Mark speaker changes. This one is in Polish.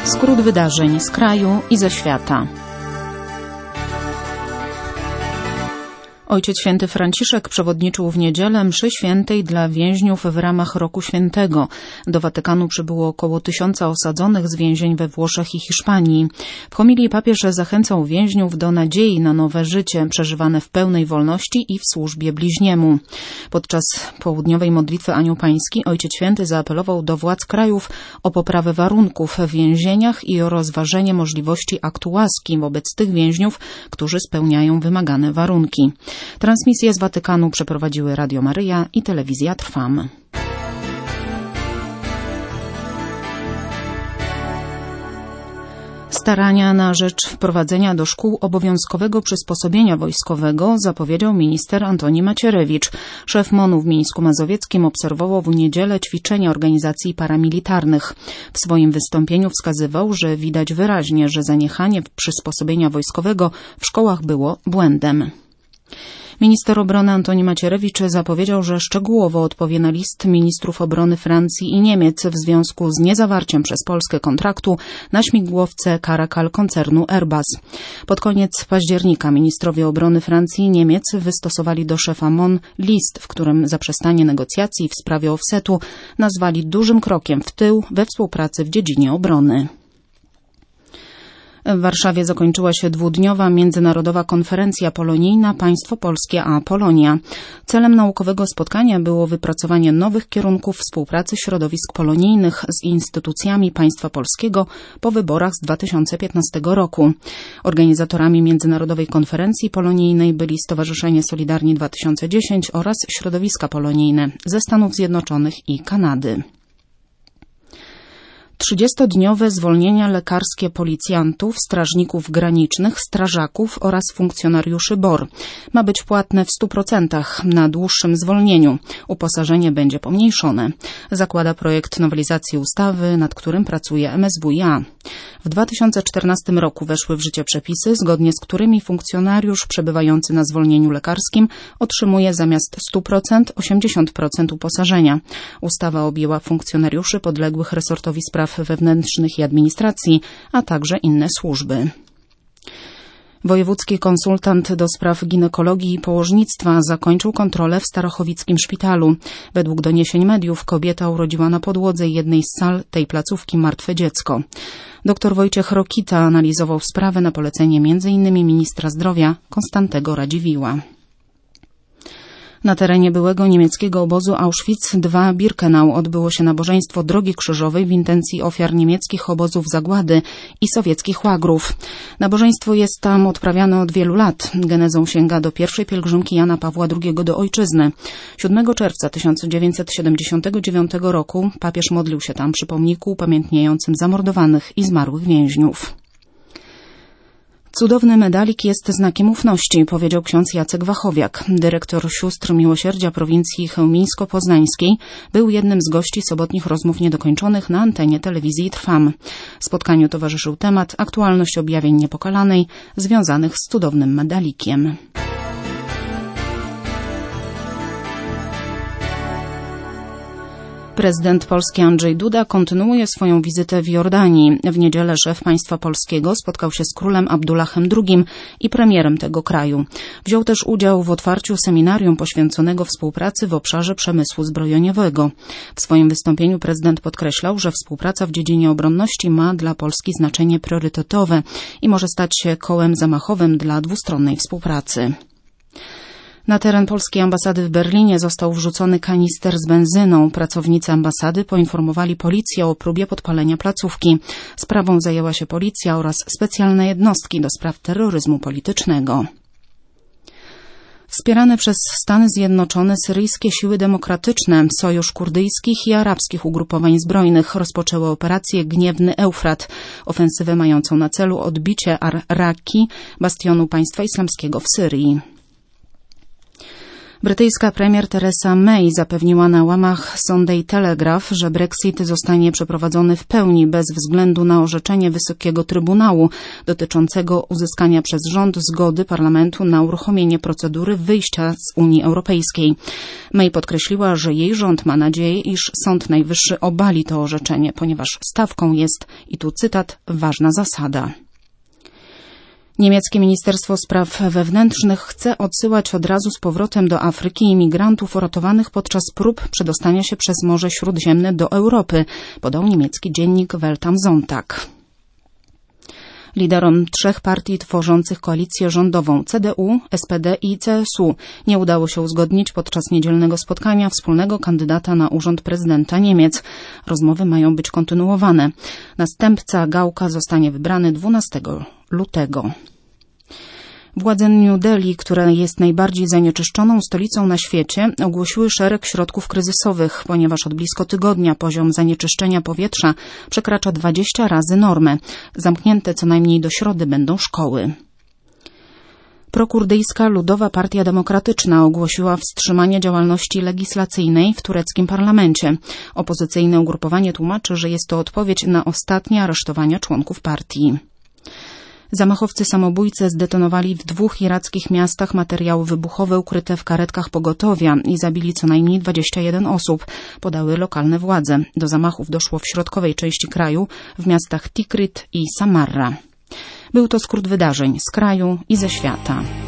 Speaker 1: Skrót wydarzeń z kraju i ze świata. Ojciec Święty Franciszek przewodniczył w niedzielę mszy świętej dla więźniów w ramach Roku Świętego. Do Watykanu przybyło około 1000 osadzonych z więzień we Włoszech i Hiszpanii. W homilii papież zachęcał więźniów do nadziei na nowe życie, przeżywane w pełnej wolności i w służbie bliźniemu. Podczas południowej modlitwy Anioł Pański Ojciec Święty zaapelował do władz krajów o poprawę warunków w więzieniach i o rozważenie możliwości aktu łaski wobec tych więźniów, którzy spełniają wymagane warunki. Transmisję z Watykanu przeprowadziły Radio Maryja i Telewizja Trwam. Starania na rzecz wprowadzenia do szkół obowiązkowego przysposobienia wojskowego zapowiedział minister Antoni Macierewicz. Szef MON-u w Mińsku Mazowieckim obserwował w niedzielę ćwiczenia organizacji paramilitarnych. W swoim wystąpieniu wskazywał, że widać wyraźnie, że zaniechanie przysposobienia wojskowego w szkołach było błędem. Minister obrony Antoni Macierewicz zapowiedział, że szczegółowo odpowie na list ministrów obrony Francji i Niemiec w związku z niezawarciem przez Polskę kontraktu na śmigłowce Caracal koncernu Airbus. Pod koniec października ministrowie obrony Francji i Niemiec wystosowali do szefa MON list, w którym zaprzestanie negocjacji w sprawie offsetu nazwali dużym krokiem w tył we współpracy w dziedzinie obrony. W Warszawie zakończyła się dwudniowa międzynarodowa konferencja polonijna Państwo Polskie a Polonia. Celem naukowego spotkania było wypracowanie nowych kierunków współpracy środowisk polonijnych z instytucjami państwa polskiego po wyborach z 2015 roku. Organizatorami międzynarodowej konferencji polonijnej byli Stowarzyszenie Solidarni 2010 oraz środowiska polonijne ze Stanów Zjednoczonych i Kanady. 30-dniowe zwolnienia lekarskie policjantów, strażników granicznych, strażaków oraz funkcjonariuszy BOR. Ma być płatne w 100% na dłuższym zwolnieniu. Uposażenie będzie pomniejszone. Zakłada projekt nowelizacji ustawy, nad którym pracuje MSWiA. W 2014 roku weszły w życie przepisy, zgodnie z którymi funkcjonariusz przebywający na zwolnieniu lekarskim otrzymuje zamiast 100% 80% uposażenia. Ustawa objęła funkcjonariuszy podległych resortowi spraw wewnętrznych i administracji, a także inne służby. Wojewódzki konsultant do spraw ginekologii i położnictwa zakończył kontrolę w Starachowickim szpitalu. Według doniesień mediów kobieta urodziła na podłodze jednej z sal tej placówki martwe dziecko. Dr Wojciech Rokita analizował sprawę na polecenie m.in. ministra zdrowia Konstantego Radziwiłła. Na terenie byłego niemieckiego obozu Auschwitz-II-Birkenau odbyło się nabożeństwo Drogi Krzyżowej w intencji ofiar niemieckich obozów zagłady i sowieckich łagrów. Nabożeństwo jest tam odprawiane od wielu lat. Genezą sięga do pierwszej pielgrzymki Jana Pawła II do ojczyzny. 7 czerwca 1979 roku papież modlił się tam przy pomniku upamiętniającym zamordowanych i zmarłych więźniów. Cudowny medalik jest znakiem ufności, powiedział ksiądz Jacek Wachowiak. Dyrektor Sióstr Miłosierdzia prowincji chełmińsko-poznańskiej był jednym z gości sobotnich rozmów niedokończonych na antenie telewizji Trwam. Spotkaniu towarzyszył temat aktualność objawień niepokalanej związanych z cudownym medalikiem. Prezydent Polski Andrzej Duda kontynuuje swoją wizytę w Jordanii. W niedzielę szef państwa polskiego spotkał się z królem Abdullahem II i premierem tego kraju. Wziął też udział w otwarciu seminarium poświęconego współpracy w obszarze przemysłu zbrojeniowego. W swoim wystąpieniu prezydent podkreślał, że współpraca w dziedzinie obronności ma dla Polski znaczenie priorytetowe i może stać się kołem zamachowym dla dwustronnej współpracy. Na teren polskiej ambasady w Berlinie został wrzucony kanister z benzyną. Pracownicy ambasady poinformowali policję o próbie podpalenia placówki. Sprawą zajęła się policja oraz specjalne jednostki do spraw terroryzmu politycznego. Wspierane przez Stany Zjednoczone syryjskie siły demokratyczne, sojusz kurdyjskich i arabskich ugrupowań zbrojnych rozpoczęły operację Gniewny Eufrat, ofensywę mającą na celu odbicie Ar-Raqi, bastionu państwa islamskiego w Syrii. Brytyjska premier Theresa May zapewniła na łamach Sunday Telegraph, że Brexit zostanie przeprowadzony w pełni bez względu na orzeczenie Wysokiego Trybunału dotyczącego uzyskania przez rząd zgody parlamentu na uruchomienie procedury wyjścia z Unii Europejskiej. May podkreśliła, że jej rząd ma nadzieję, iż Sąd Najwyższy obali to orzeczenie, ponieważ stawką jest, i tu cytat, ważna zasada. Niemieckie Ministerstwo Spraw Wewnętrznych chce odsyłać od razu z powrotem do Afryki imigrantów uratowanych podczas prób przedostania się przez Morze Śródziemne do Europy, podał niemiecki dziennik Welt am Sonntag. Liderom 3 partii tworzących koalicję rządową CDU, SPD i CSU nie udało się uzgodnić podczas niedzielnego spotkania wspólnego kandydata na urząd prezydenta Niemiec. Rozmowy mają być kontynuowane. Następca Gaucka zostanie wybrany 12 lutego. Władze New Delhi, która jest najbardziej zanieczyszczoną stolicą na świecie, ogłosiły szereg środków kryzysowych, ponieważ od blisko tygodnia poziom zanieczyszczenia powietrza przekracza 20 razy normę. Zamknięte co najmniej do środy będą szkoły. Prokurdyjska Ludowa Partia Demokratyczna ogłosiła wstrzymanie działalności legislacyjnej w tureckim parlamencie. Opozycyjne ugrupowanie tłumaczy, że jest to odpowiedź na ostatnie aresztowania członków partii. Zamachowcy samobójcy zdetonowali w 2 irackich miastach materiały wybuchowe ukryte w karetkach pogotowia i zabili co najmniej 21 osób, podały lokalne władze. Do zamachów doszło w środkowej części kraju, w miastach Tikrit i Samarra. Był to skrót wydarzeń z kraju i ze świata.